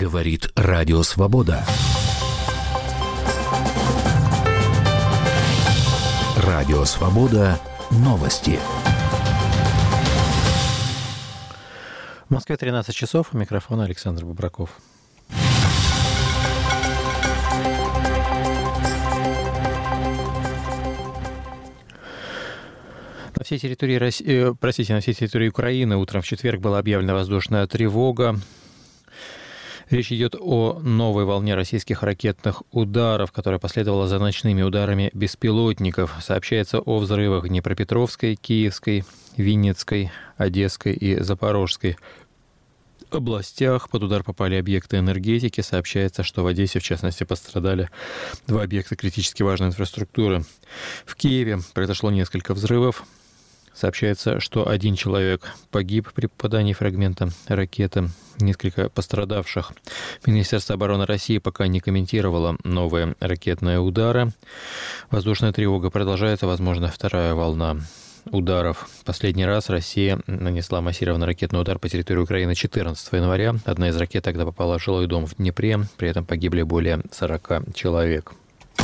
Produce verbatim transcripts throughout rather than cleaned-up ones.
Говорит Радио Свобода. Радио Свобода. Новости. В Москве тринадцать часов. У микрофона Александр Бубраков. На всей территории России, простите, на всей территории Украины утром в четверг была объявлена воздушная тревога. Речь идет о новой волне российских ракетных ударов, которая последовала за ночными ударами беспилотников. Сообщается о взрывах в Днепропетровской, Киевской, Винницкой, Одесской и Запорожской областях. Под удар попали объекты энергетики. Сообщается, что в Одессе, в частности, пострадали два объекта критически важной инфраструктуры. В Киеве произошло несколько взрывов. Сообщается, что один человек погиб при попадании фрагмента ракеты, несколько пострадавших. Министерство обороны России пока не комментировало новые ракетные удары. Воздушная тревога продолжается, возможно, вторая волна ударов. Последний раз Россия нанесла массированный ракетный удар по территории Украины четырнадцатого января. Одна из ракет тогда попала в жилой дом в Днепре, при этом погибли более сорока человек.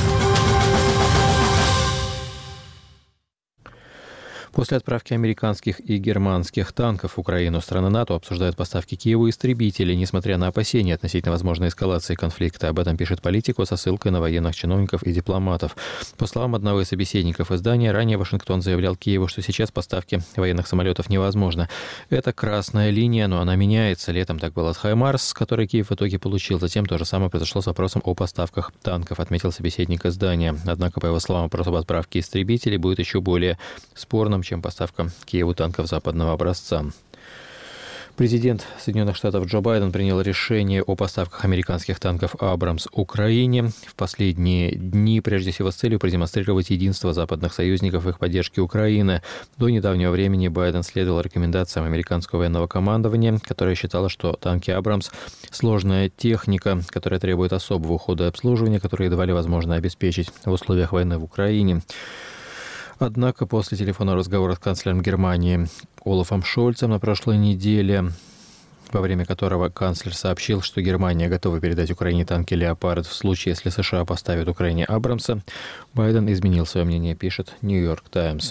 После отправки американских и германских танков в Украину страны НАТО обсуждают поставки Киеву истребителей, несмотря на опасения относительно возможной эскалации конфликта. Об этом пишет Политико со ссылкой на военных чиновников и дипломатов. По словам одного из собеседников издания, ранее Вашингтон заявлял Киеву, что сейчас поставки военных самолетов невозможно. Это красная линия, но она меняется. Летом так было с «Хаймарс», который Киев в итоге получил. Затем то же самое произошло с вопросом о поставках танков, отметил собеседник издания. Однако, по его словам, вопрос об отправке истребителей будет еще более спорным, чем поставка Киеву танков западного образца. Президент Соединенных Штатов Джо Байден принял решение о поставках американских танков «Абрамс» Украине в последние дни, прежде всего с целью продемонстрировать единство западных союзников в их поддержке Украины. До недавнего времени Байден следовал рекомендациям американского военного командования, которое считало, что танки «Абрамс» — сложная техника, которая требует особого ухода и обслуживания, которые едва ли возможно обеспечить в условиях войны в Украине. Однако после телефонного разговора с канцлером Германии Олафом Шольцем на прошлой неделе, во время которого канцлер сообщил, что Германия готова передать Украине танки «Леопард» в случае, если США поставят Украине «Абрамса», Байден изменил свое мнение, пишет «Нью-Йорк Таймс».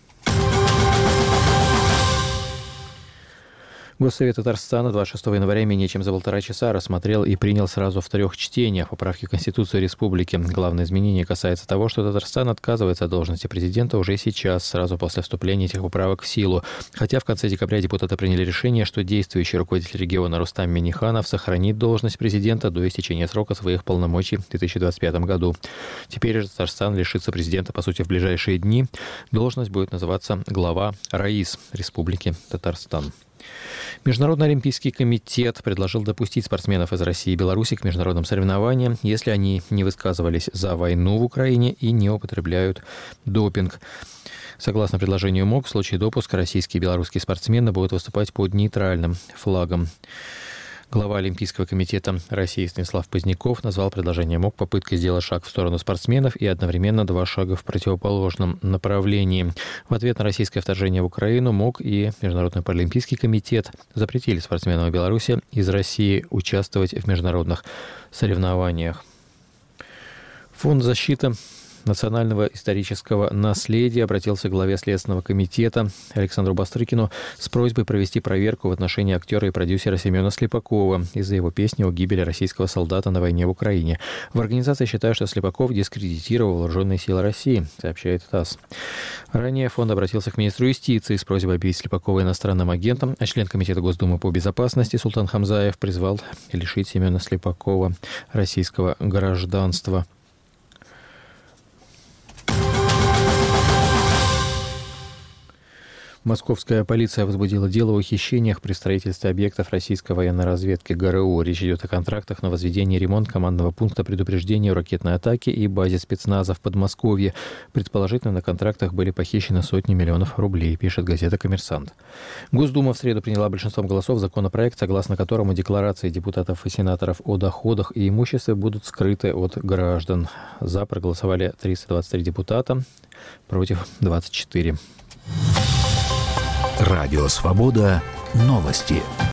Госсовет Татарстана двадцать шестого января менее чем за полтора часа рассмотрел и принял сразу в трех чтениях поправки в Конституцию Республики. Главное изменение касается того, что Татарстан отказывается от должности президента уже сейчас, сразу после вступления этих поправок в силу. Хотя в конце декабря депутаты приняли решение, что действующий руководитель региона Рустам Минниханов сохранит должность президента до истечения срока своих полномочий в две тысячи двадцать пятом году. Теперь же Татарстан лишится президента, по сути, в ближайшие дни. Должность будет называться глава РАИС Республики Татарстан. Международный олимпийский комитет предложил допустить спортсменов из России и Беларуси к международным соревнованиям, если они не высказывались за войну в Украине и не употребляют допинг. Согласно предложению МОК, в случае допуска российские и белорусские спортсмены будут выступать под нейтральным флагом. Глава Олимпийского комитета России Станислав Поздняков назвал предложение МОК попыткой сделать шаг в сторону спортсменов и одновременно два шага в противоположном направлении. В ответ на российское вторжение в Украину МОК и Международный паралимпийский комитет запретили спортсменам Беларуси из России участвовать в международных соревнованиях. Фонд защиты национального исторического наследия обратился к главе Следственного комитета Александру Бастрыкину с просьбой провести проверку в отношении актера и продюсера Семена Слепакова из-за его песни о гибели российского солдата на войне в Украине. В организации считают, что Слепаков дискредитировал вооруженные силы России, сообщает ТАСС. Ранее фонд обратился к министру юстиции с просьбой объявить Слепакова иностранным агентом, а член Комитета Госдумы по безопасности Султан Хамзаев призвал лишить Семена Слепакова российского гражданства. Московская полиция возбудила дело о хищениях при строительстве объектов российской военной разведки ГРУ. Речь идет о контрактах на возведение и ремонт командного пункта предупреждения о ракетной атаке и базе спецназа в Подмосковье. Предположительно, на контрактах были похищены сотни миллионов рублей, пишет газета «Коммерсант». Госдума в среду приняла большинством голосов законопроект, согласно которому декларации депутатов и сенаторов о доходах и имуществе будут скрыты от граждан. За проголосовали триста двадцать три депутата, против двадцать четыре. Радио Свобода. Новости.